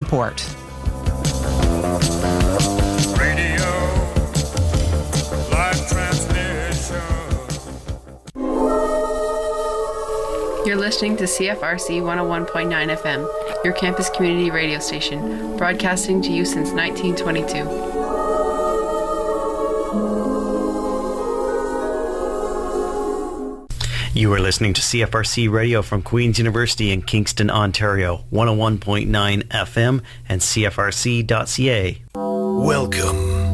support. Radio, live transmission. You're listening to CFRC 101.9 FM, your campus community radio station, broadcasting to you since 1922. You are listening to CFRC Radio from Queen's University in Kingston, Ontario, 101.9 FM and CFRC.ca. Welcome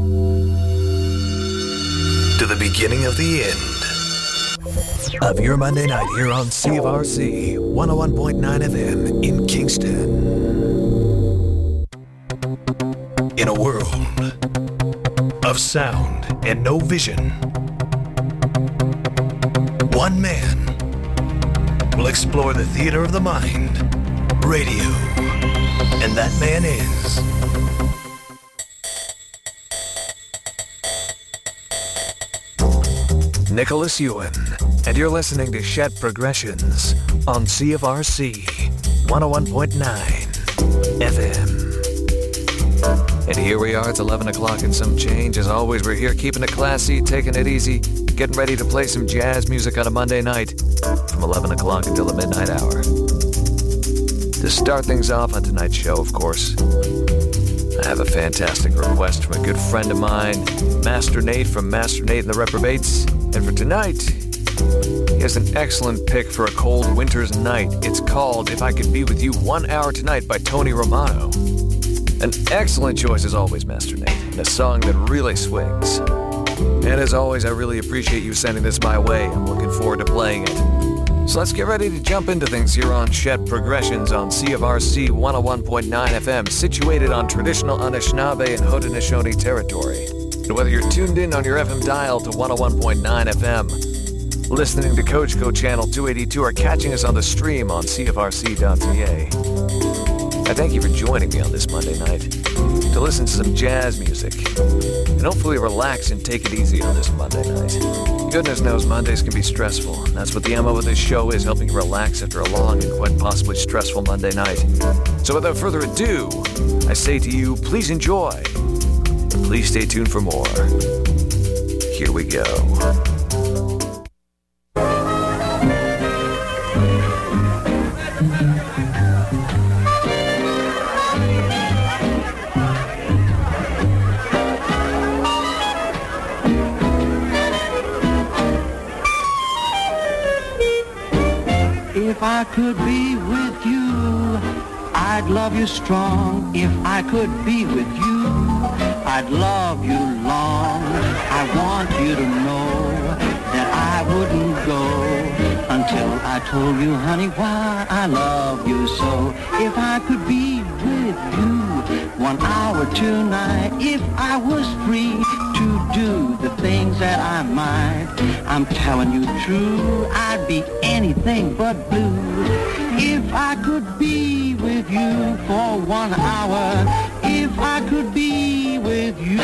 to the beginning of the end of your Monday night here on CFRC 101.9 FM in Kingston. In a world of sound and no vision, one man will explore the theater of the mind, radio, and that man is Nicholas Ewan, and you're listening to Shed Progressions on CFRC 101.9 FM. And here we are, it's 11 o'clock and some change. As always, we're here keeping it classy, taking it easy, getting ready to play some jazz music on a Monday night from 11 o'clock until the midnight hour. To start things off on tonight's show, of course, I have a fantastic request from a good friend of mine, Master Nate from Master Nate and the Reprobates. And for tonight, he has an excellent pick for a cold winter's night. It's called If I Could Be With You 1 Hour Tonight by Tony Romano. An excellent choice as always, Master Nate, and a song that really swings. And as always, I really appreciate you sending this my way. I'm looking forward to playing it. So let's get ready to jump into things here on Shed Progressions on CFRC 101.9 FM, situated on traditional Anishinaabe and Haudenosaunee territory. And whether you're tuned in on your FM dial to 101.9 FM, listening to Coachco Channel 282, or catching us on the stream on CFRC.ca, I thank you for joining me on this Monday night to listen to some jazz music and hopefully relax and take it easy on this Monday night. Goodness knows Mondays can be stressful, and that's what the MO of this show is, helping you relax after a long and quite possibly stressful Monday night. So without further ado, I say to you, please enjoy, and please stay tuned for more. Here we go. If I could be with you, I'd love you strong. If I could be with you, I'd love you long. I want you to know that I wouldn't go until I told you, honey, why I love you so. If I could be with you 1 hour tonight, if I was free to do the things that I might, I'm telling you true, I'd be anything but blue. If I could be with you for 1 hour, if I could be with you.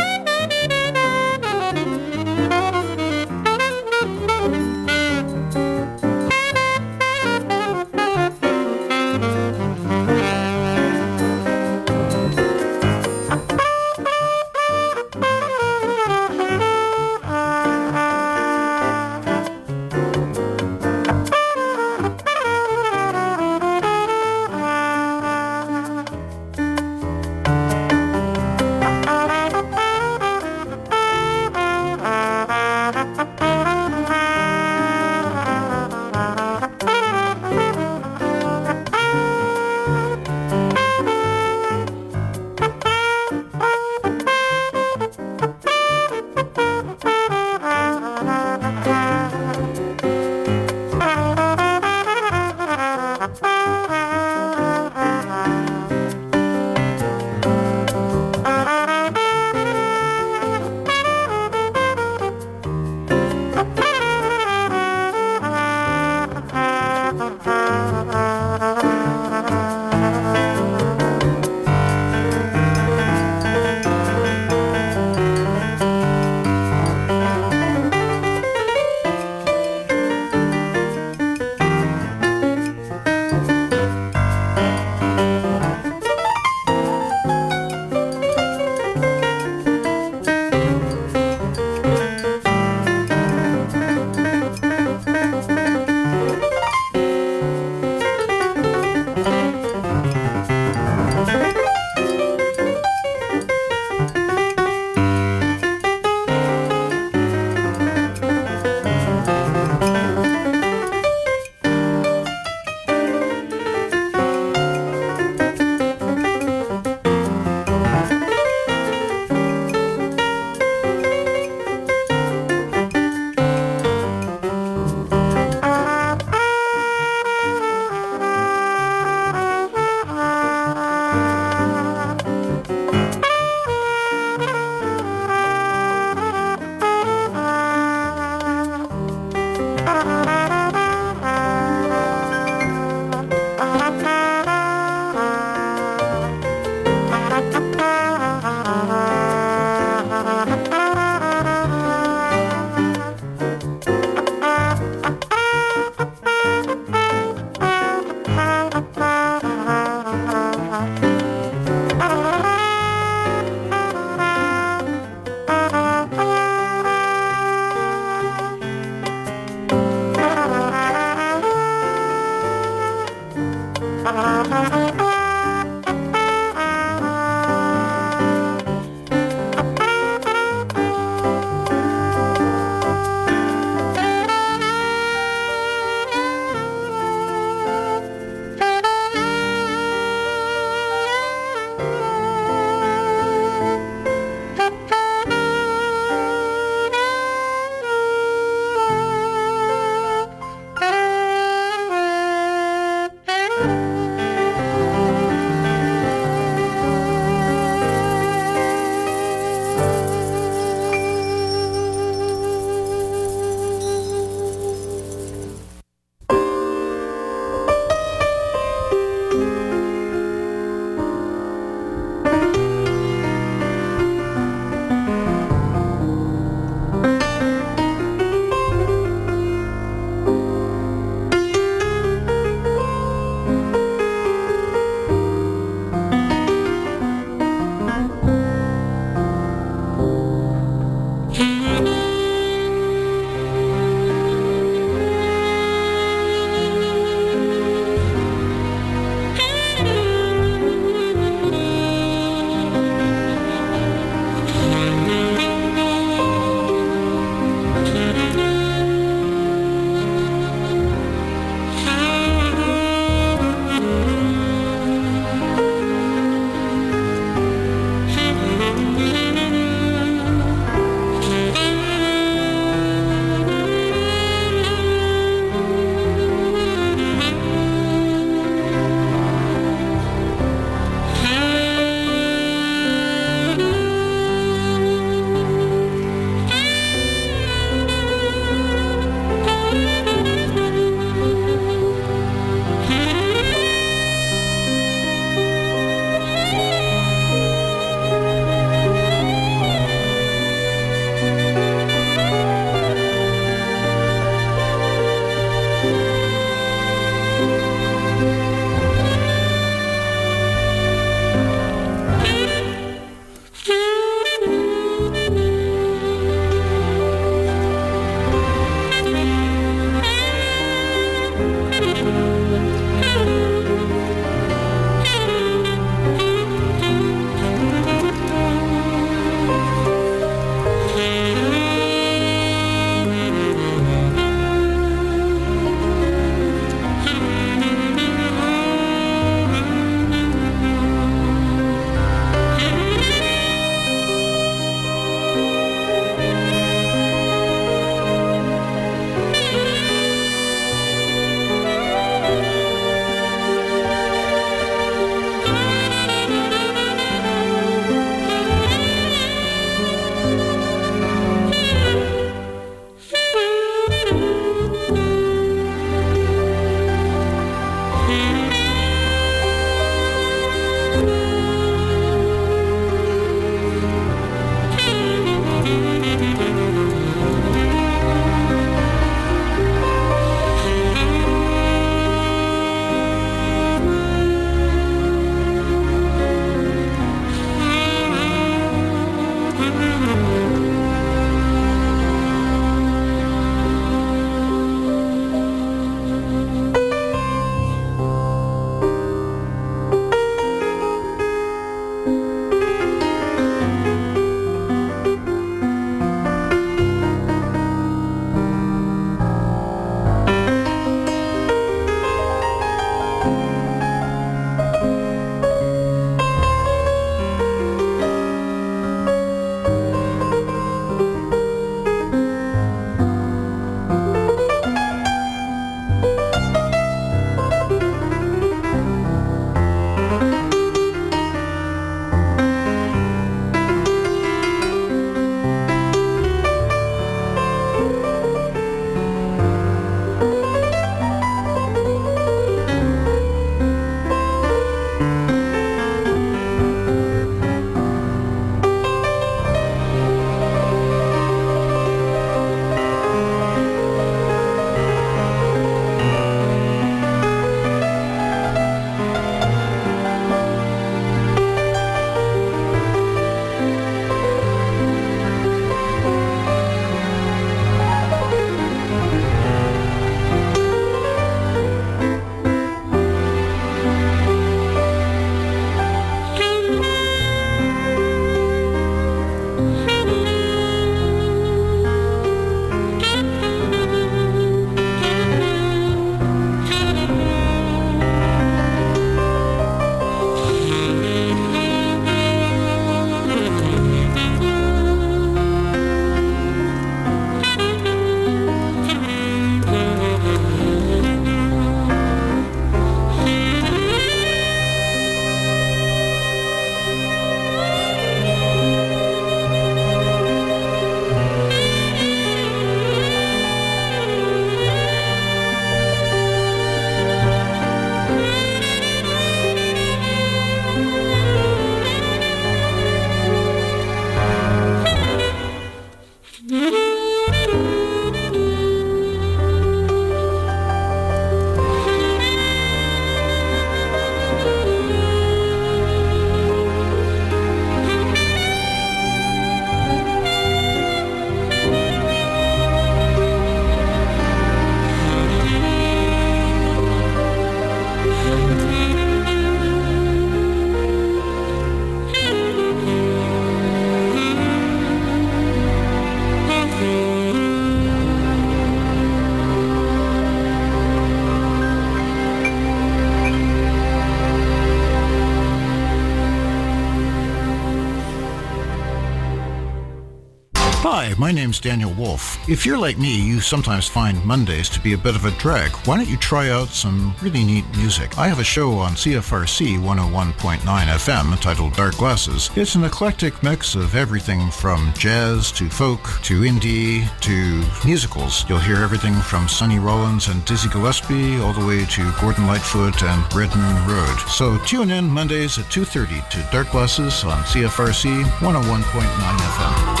Hi, my name's Daniel Wolf. If you're like me, you sometimes find Mondays to be a bit of a drag. Why don't you try out some really neat music? I have a show on CFRC 101.9 FM entitled Dark Glasses. It's an eclectic mix of everything from jazz to folk to indie to musicals. You'll hear everything from Sonny Rollins and Dizzy Gillespie all the way to Gordon Lightfoot and Red Moon Road. So tune in Mondays at 2:30 to Dark Glasses on CFRC 101.9 FM.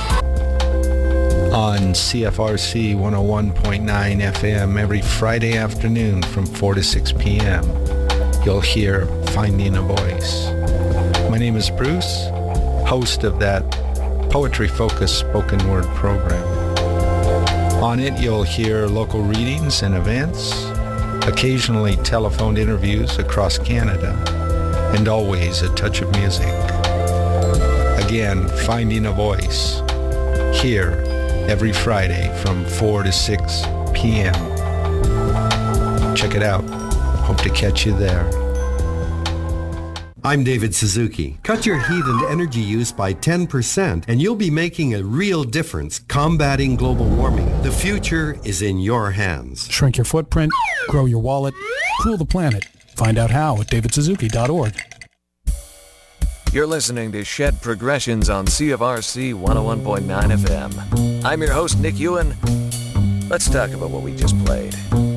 On CFRC 101.9 FM every Friday afternoon from 4 to 6 p.m. You'll hear Finding a Voice. My name is Bruce, host of that poetry-focused spoken word program. On it you'll hear local readings and events, occasionally telephoned interviews across Canada, and always a touch of music. Again, Finding a Voice, here every Friday from 4 to 6 p.m. Check it out. Hope to catch you there. I'm David Suzuki. Cut your heat and energy use by 10% and you'll be making a real difference combating global warming. The future is in your hands. Shrink your footprint, grow your wallet, cool the planet. Find out how at davidsuzuki.org. You're listening to Shed Progressions on CFRC 101.9 FM. I'm your host, Nick Ewan. Let's talk about what we just played.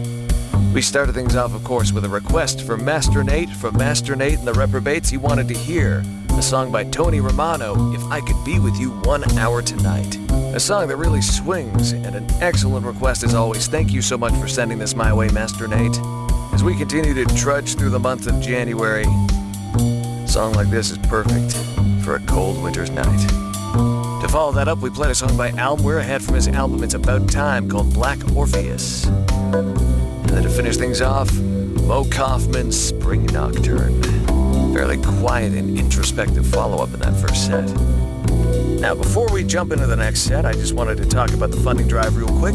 We started things off, of course, with a request for Master Nate from Master Nate and the Reprobates. He wanted to hear a song by Tony Romano, If I Could Be With You 1 Hour Tonight. A song that really swings, and an excellent request as always. Thank you so much for sending this my way, Master Nate. As we continue to trudge through the month of January, a song like this is perfect for a cold winter's night. To follow that up, we played a song by Al Muirhead from his album It's About Time called Black Orpheus. And then to finish things off, Mo Kaufman's Spring Nocturne. Fairly quiet and introspective follow-up in that first set. Now, before we jump into the next set, I just wanted to talk about the funding drive real quick.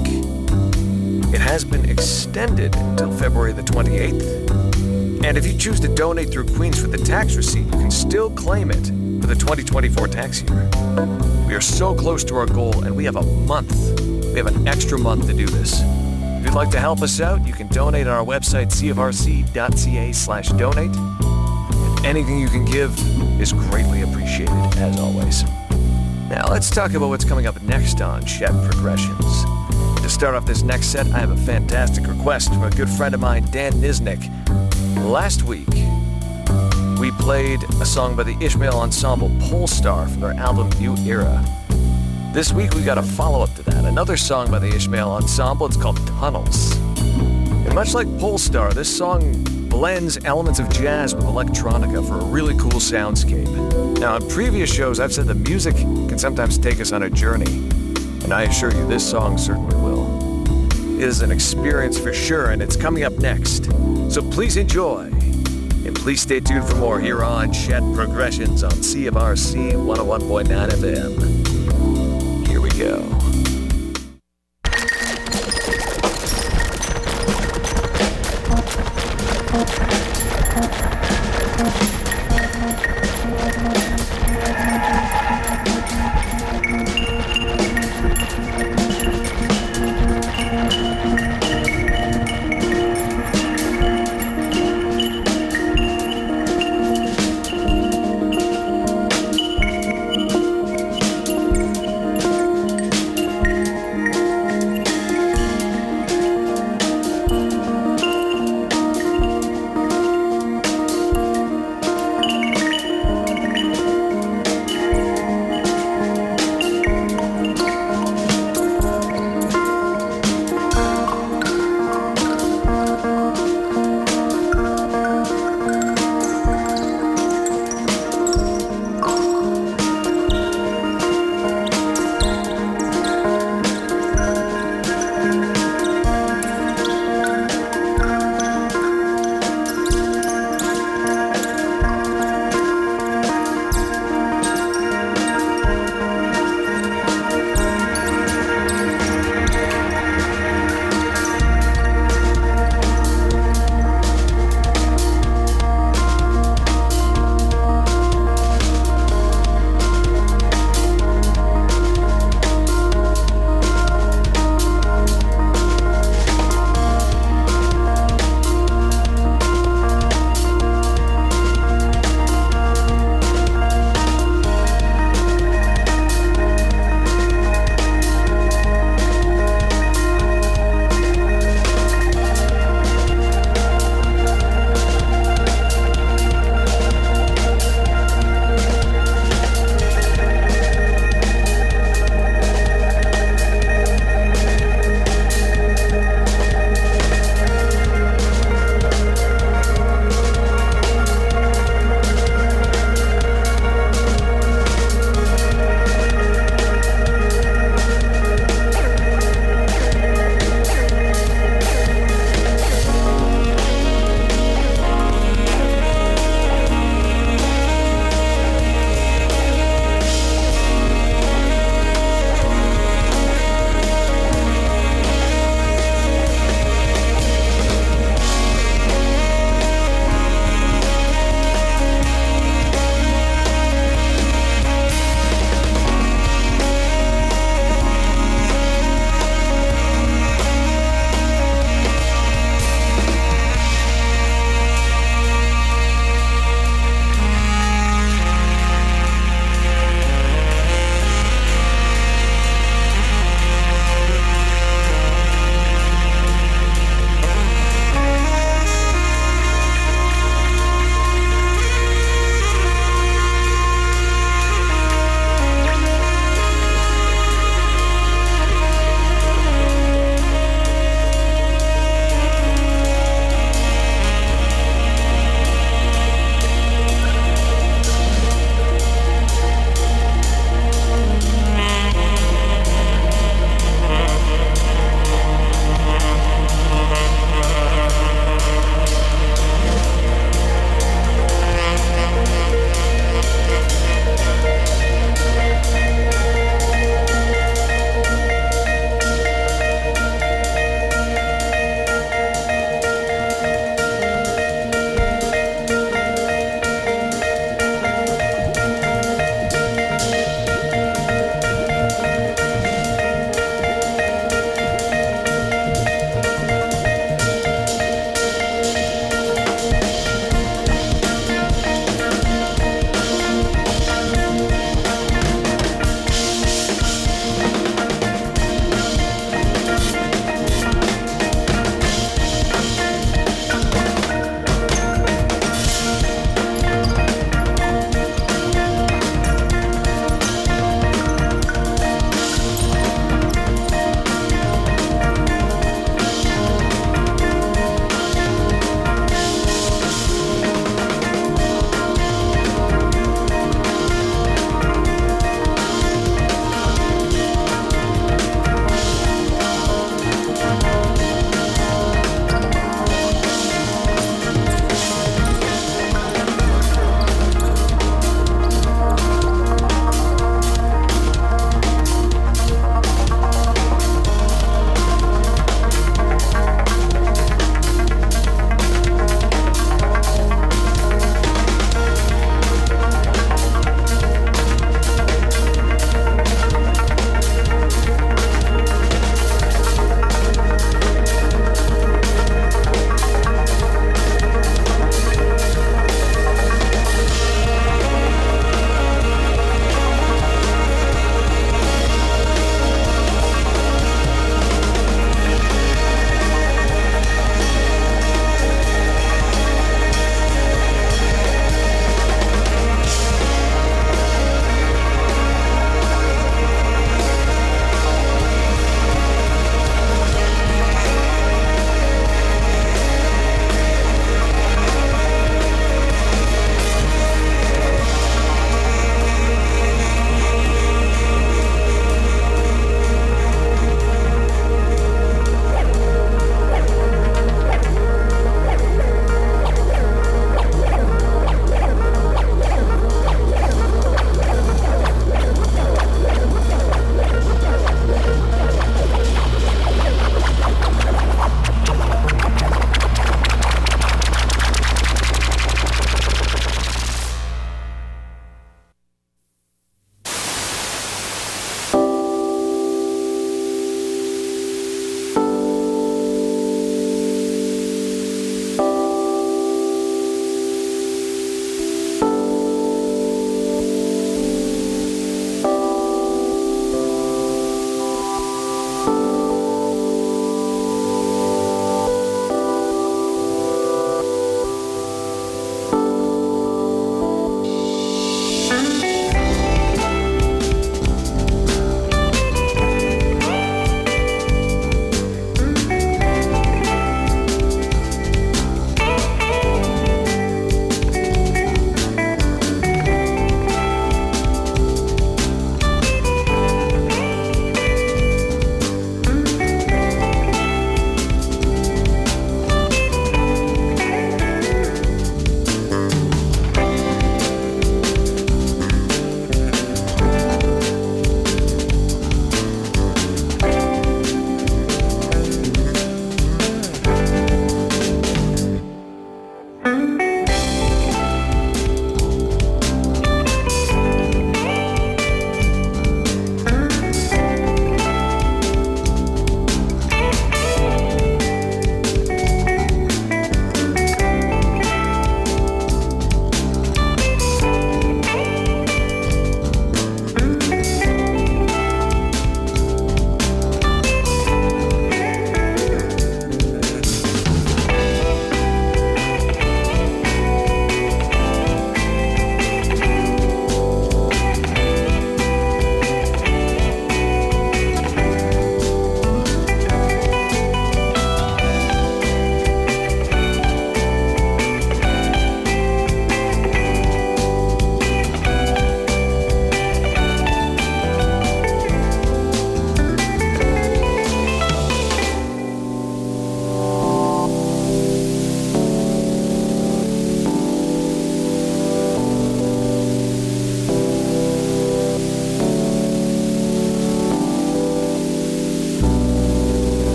It has been extended until February the 28th. And if you choose to donate through Queens with the tax receipt, you can still claim it for the 2024 tax year. We are so close to our goal, and we have a month. We have an extra month to do this. If you'd like to help us out, you can donate on our website, cfrc.ca/donate. And anything you can give is greatly appreciated, as always. Now, let's talk about what's coming up next on Shed Progressions. To start off this next set, I have a fantastic request from a good friend of mine, Dan Nisnik. Last week, we played a song by the Ishmael Ensemble, Polestar, from their album New Era. This week, we got a follow-up to that, another song by the Ishmael Ensemble. It's called Tunnels. And much like Polestar, this song blends elements of jazz with electronica for a really cool soundscape. Now, in previous shows, I've said that music can sometimes take us on a journey, and I assure you, this song certainly will. It is an experience for sure, and it's coming up next. So please enjoy, and please stay tuned for more here on Shed Progressions on CFRC 101.9 FM. Here we go.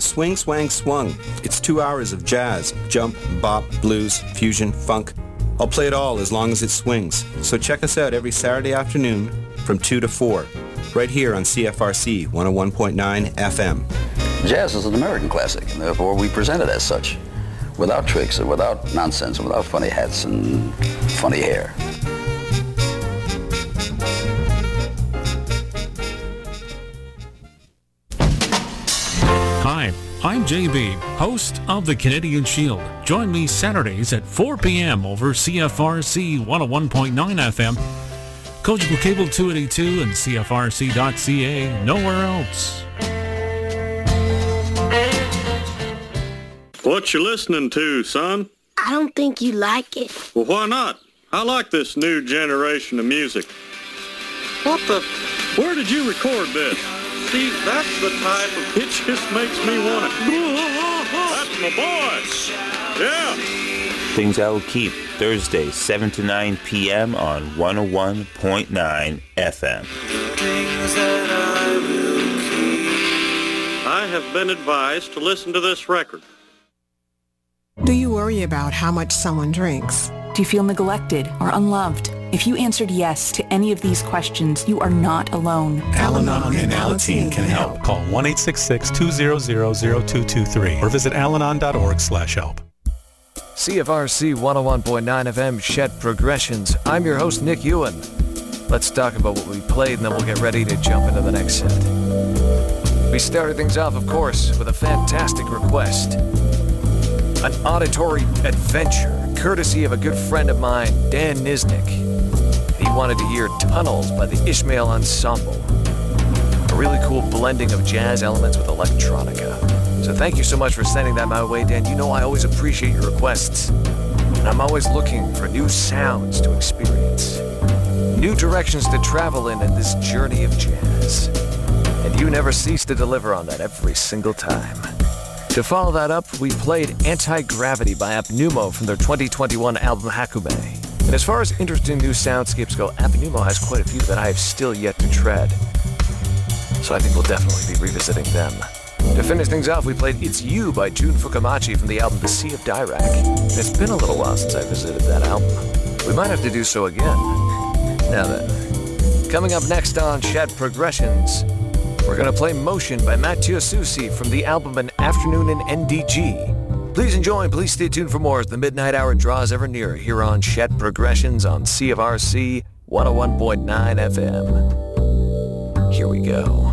Swing Swang Swung. It's 2 hours of jazz, jump, bop, blues, fusion, funk. I'll play it all as long as it swings. So check us out every Saturday afternoon from 2 to 4, right here on CFRC 101.9 FM. Jazz is an American classic, and therefore we present it as such, without tricks and without nonsense and without funny hats and funny hair. Hi, I'm JB, host of the Canadian Shield. Join me Saturdays at 4 p.m. over CFRC 101.9 FM, Cogeco Cable 282 and CFRC.ca, nowhere else. What you listening to, son? I don't think you like it. Well, why not? I like this new generation of music. What the? Where did you record this? See, that's the type of... It just makes me want it. That's my boy. Yeah. Things I Will Keep, Thursday, 7 to 9 p.m. on 101.9 FM. Things that I will keep. I have been advised to listen to this record. Do you worry about how much someone drinks? Do you feel neglected or unloved? If you answered yes to any of these questions, you are not alone. Al-Anon and Alateen can help. Call 1-866-200-0223 or visit alanon.org/help. CFRC 101.9 FM Shed Progressions. I'm your host, Nick Ewan. Let's talk about what we played and then we'll get ready to jump into the next set. We started things off, of course, with a fantastic request. An auditory adventure, courtesy of a good friend of mine, Dan Niznik. He wanted to hear Tunnels by the Ishmael Ensemble. A really cool blending of jazz elements with electronica. So thank you so much for sending that my way, Dan. You know I always appreciate your requests. And I'm always looking for new sounds to experience. New directions to travel in this journey of jazz. And you never cease to deliver on that every single time. To follow that up, we played Anti-Gravity by Apneumo from their 2021 album Hakume. And as far as interesting new soundscapes go, Apneumo has quite a few that I have still yet to tread. So I think we'll definitely be revisiting them. To finish things off, we played It's You by Jun Fukamachi from the album The Sea of Dirac. And it's been a little while since I visited that album. We might have to do so again. Now then, coming up next on Shed Progressions, we're going to play Motion by Matteo Susi from the album An Afternoon in NDG. Please enjoy and please stay tuned for more as the midnight hour draws ever nearer here on Shed Progressions on CFRC 101.9 FM. Here we go.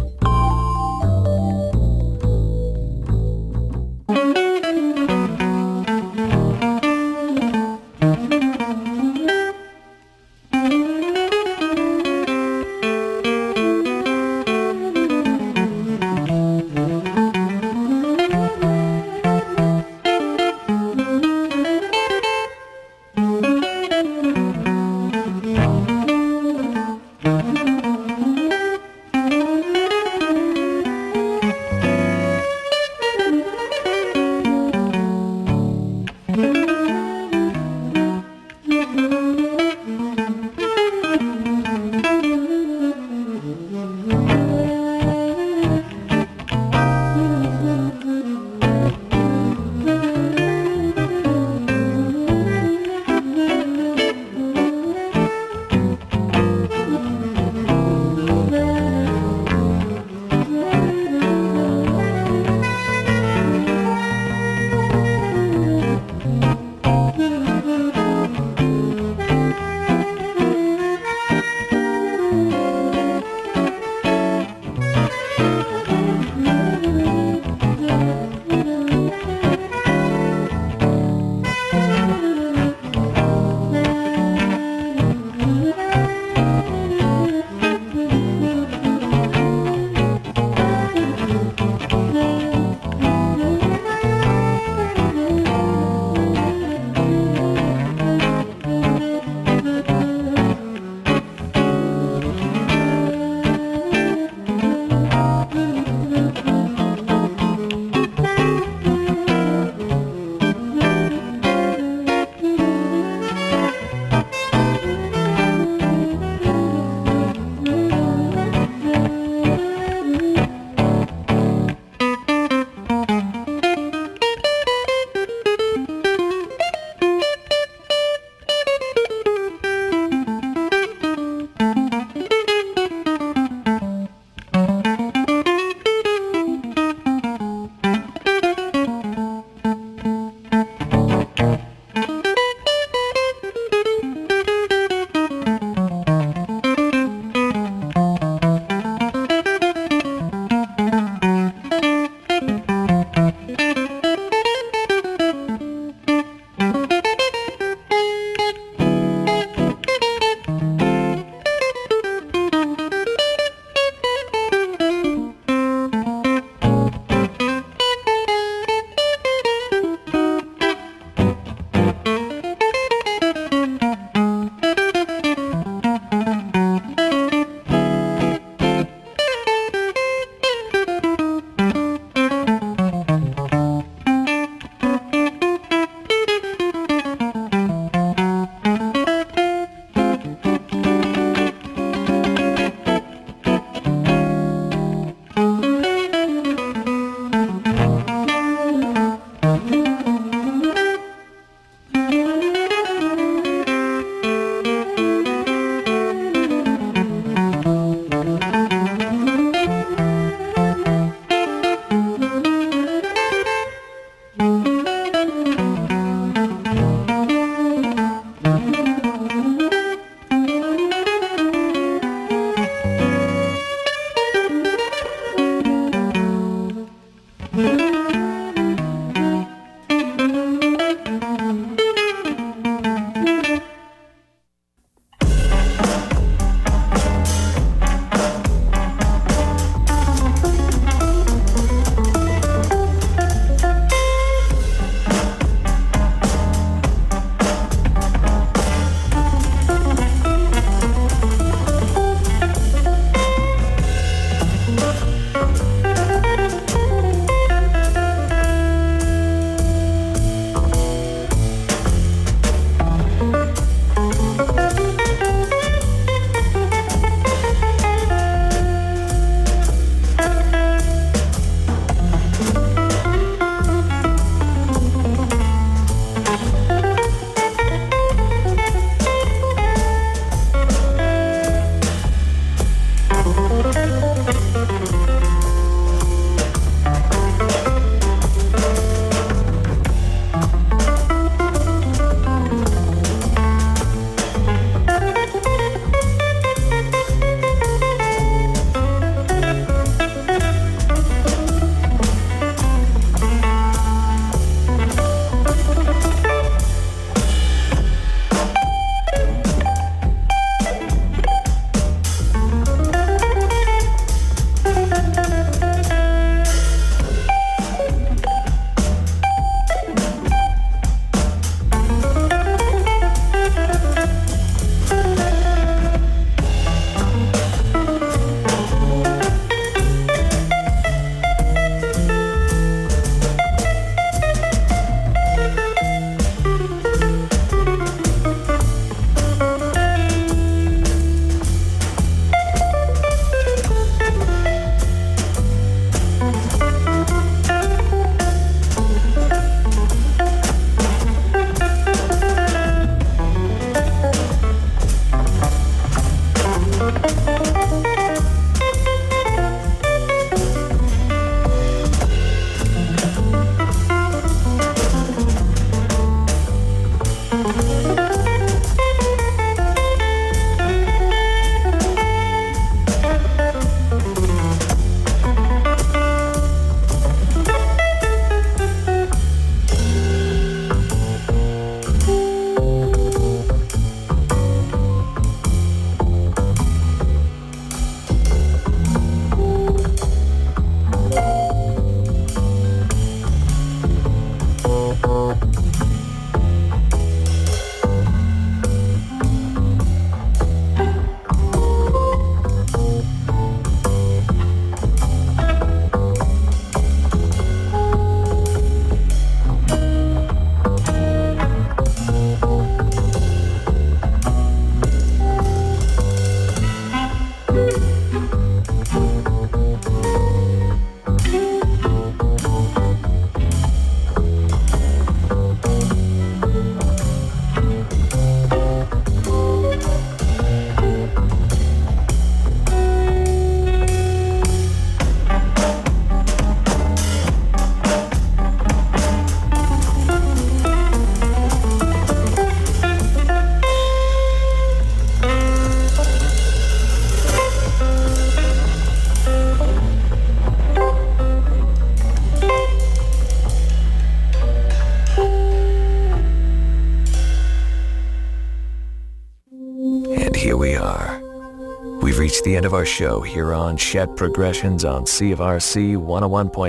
We've reached the end of our show here on Chet Progressions on CFRC 101.9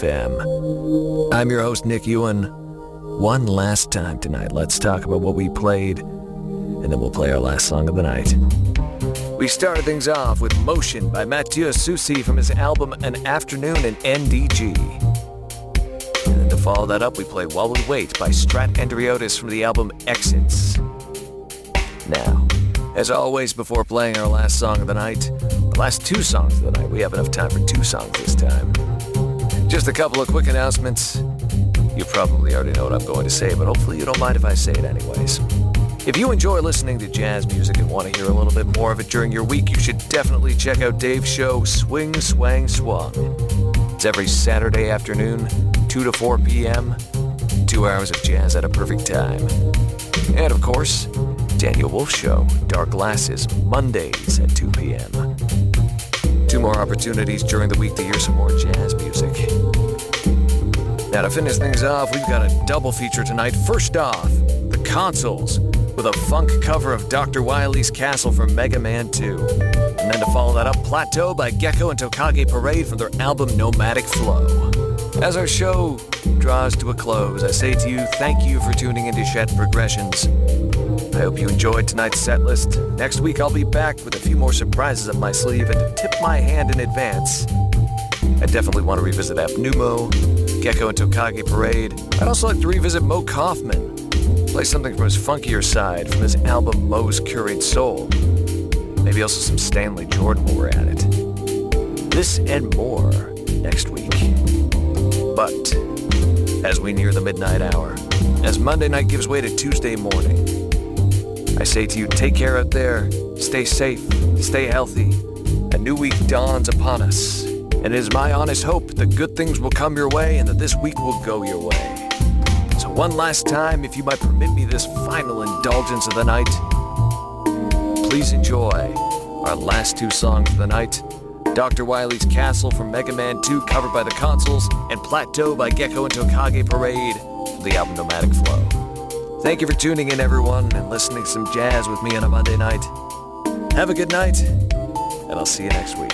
FM. I'm your host, Nick Ewan. One last time tonight, let's talk about what we played, and then we'll play our last song of the night. We started things off with Motion by Mathieu Soucy from his album An Afternoon in NDG. And then to follow that up, we played While We Wait by Strat Andriotis from the album Exits. Now, as always, before playing our last song of the night, the last two songs of the night, we have enough time for two songs this time. Just a couple of quick announcements. You probably already know what I'm going to say, but hopefully you don't mind if I say it anyways. If you enjoy listening to jazz music and want to hear a little bit more of it during your week, you should definitely check out Dave's show, Swing, Swang, Swung. It's every Saturday afternoon, 2 to 4 p.m., 2 hours of jazz at a perfect time. And of course, Daniel Wolf's show, Dark Glasses, Mondays at 2 p.m. 2 more opportunities during the week to hear some more jazz music. Now to finish things off, we've got a double feature tonight. First off, The Consoles, with a funk cover of Dr. Wily's Castle from Mega Man 2. And then to follow that up, Plateau by Gecko and Tokage Parade from their album Nomadic Flow. As our show draws to a close, I say to you, thank you for tuning into Chet Progressions. I hope you enjoyed tonight's set list. Next week I'll be back with a few more surprises up my sleeve, and to tip my hand in advance, I definitely want to revisit Abnumo, Gecko and Tokage Parade. I'd also like to revisit Mo Kaufman. Play something from his funkier side, from his album Mo's Curated Soul. Maybe also some Stanley Jordan while we're at it. This and more next week. But as we near the midnight hour, as Monday night gives way to Tuesday morning, I say to you, take care out there, stay safe, stay healthy. A new week dawns upon us, and it is my honest hope that good things will come your way and that this week will go your way. So one last time, if you might permit me this final indulgence of the night, please enjoy our last two songs of the night. Dr. Wily's Castle from Mega Man 2, covered by The Consoles, and Plateau by Gecko and Tokage Parade from the album Nomadic Flow. Thank you for tuning in, everyone, and listening to some jazz with me on a Monday night. Have a good night, and I'll see you next week.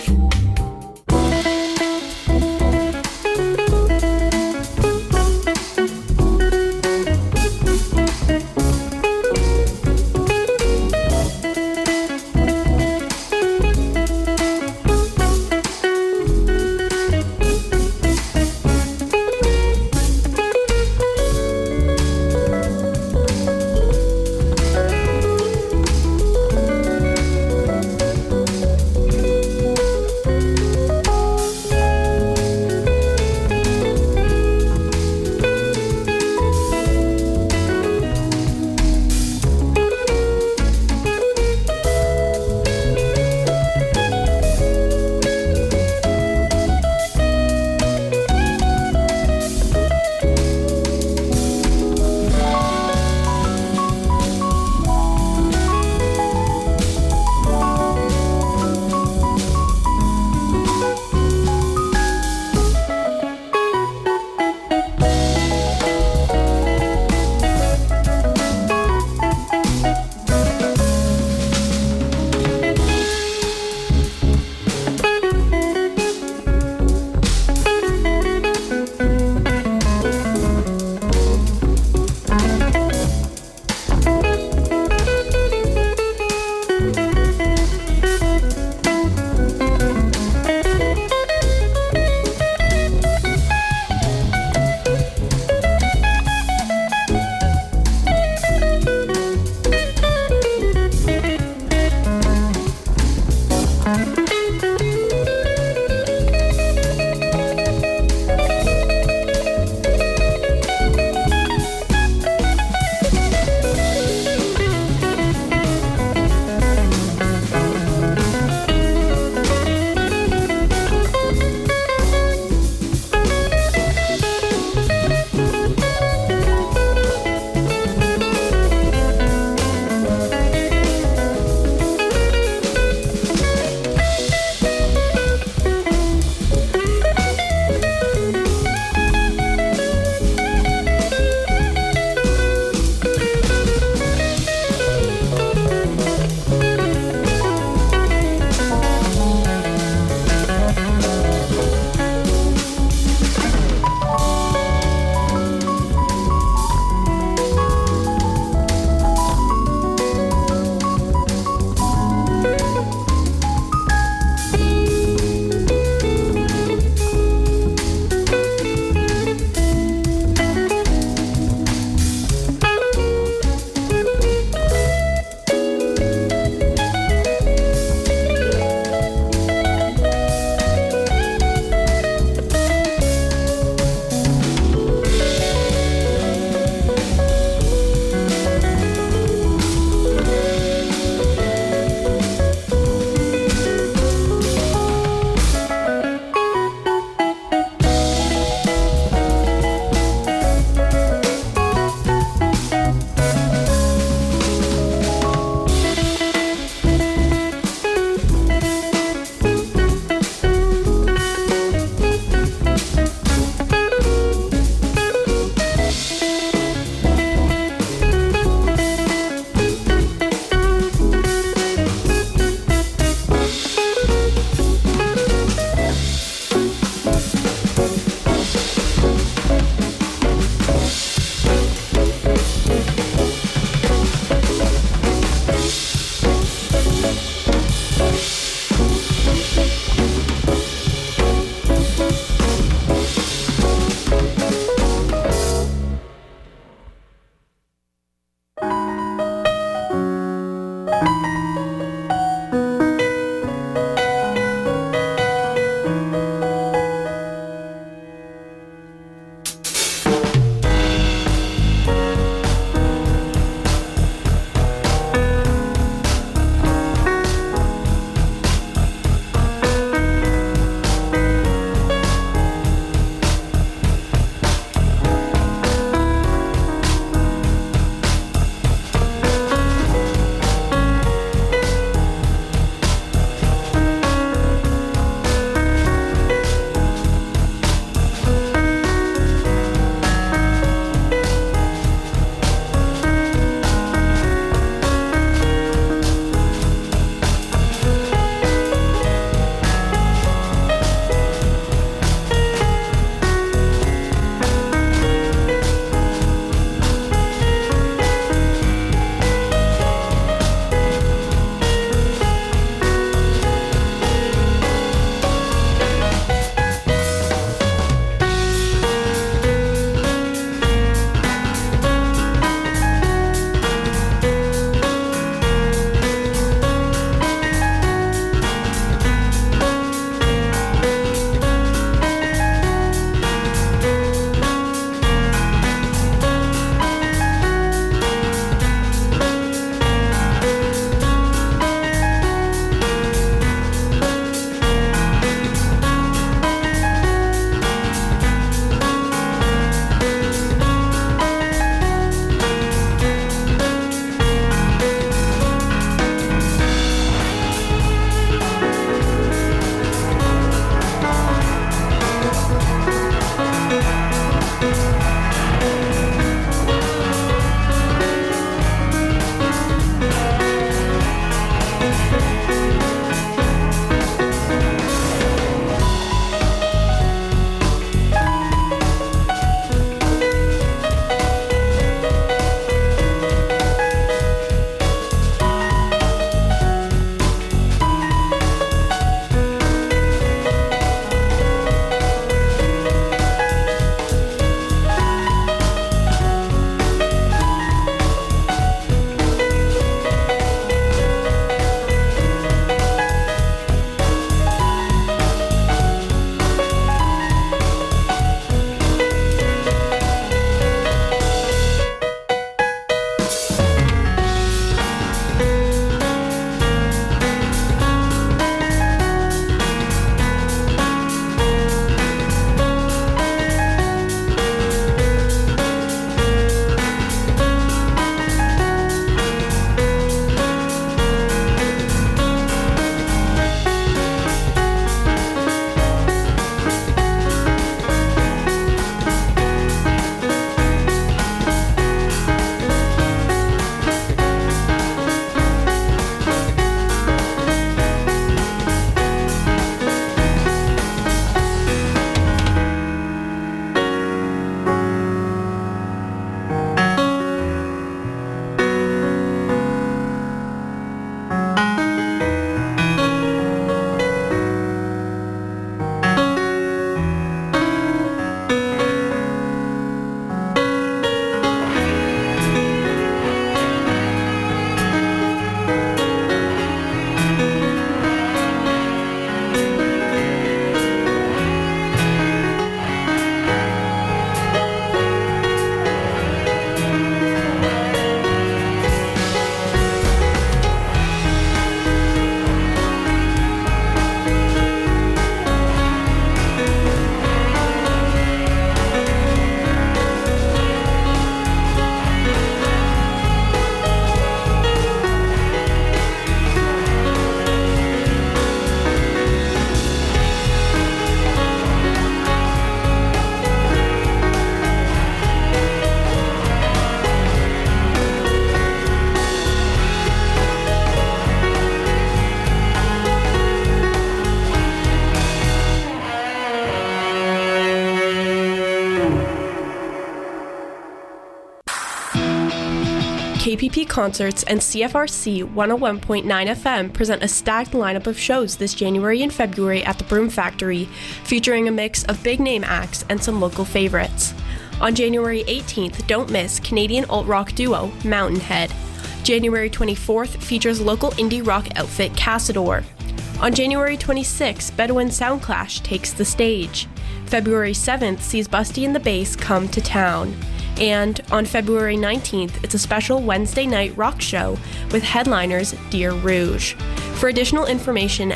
UP Concerts and CFRC 101.9 FM present a stacked lineup of shows this January and February at the Broom Factory, featuring a mix of big-name acts and some local favorites. On January 18th, don't miss Canadian alt-rock duo Mountainhead. January 24th features local indie rock outfit Cassador. On January 26th, Bedouin Soundclash takes the stage. February 7th sees Busty and the Bass come to town. And on February 19th, it's a special Wednesday night rock show with headliners Deer Rouge. For additional information